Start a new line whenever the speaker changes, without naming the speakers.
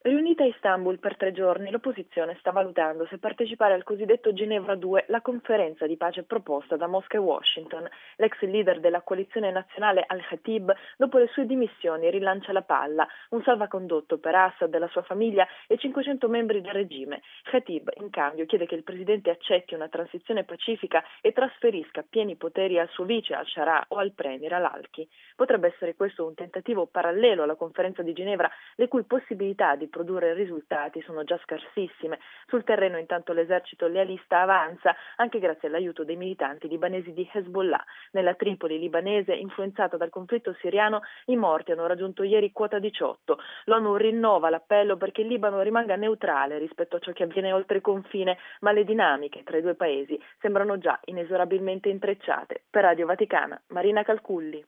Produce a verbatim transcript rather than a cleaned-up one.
Riunita a Istanbul per tre giorni, l'opposizione sta valutando se partecipare al cosiddetto Ginevra due, la conferenza di pace proposta da Mosca e Washington. L'ex leader della coalizione nazionale Al-Khatib, dopo le sue dimissioni, rilancia la palla, un salvacondotto per Assad, la sua famiglia e cinquecento membri del regime. Khatib, in cambio, chiede che il presidente accetti una transizione pacifica e trasferisca pieni poteri al suo vice al-Shara o al premier al-Alki. Potrebbe essere questo un tentativo parallelo alla conferenza di Ginevra, le cui possibilità di produrre risultati sono già scarsissime. Sul terreno intanto l'esercito lealista avanza anche grazie all'aiuto dei militanti libanesi di Hezbollah. Nella Tripoli libanese, influenzata dal conflitto siriano, i morti hanno raggiunto ieri quota diciotto. L'ONU rinnova l'appello perché il Libano rimanga neutrale rispetto a ciò che avviene oltre il confine, ma le dinamiche tra i due paesi sembrano già inesorabilmente intrecciate. Per Radio Vaticana, Marina Calculli.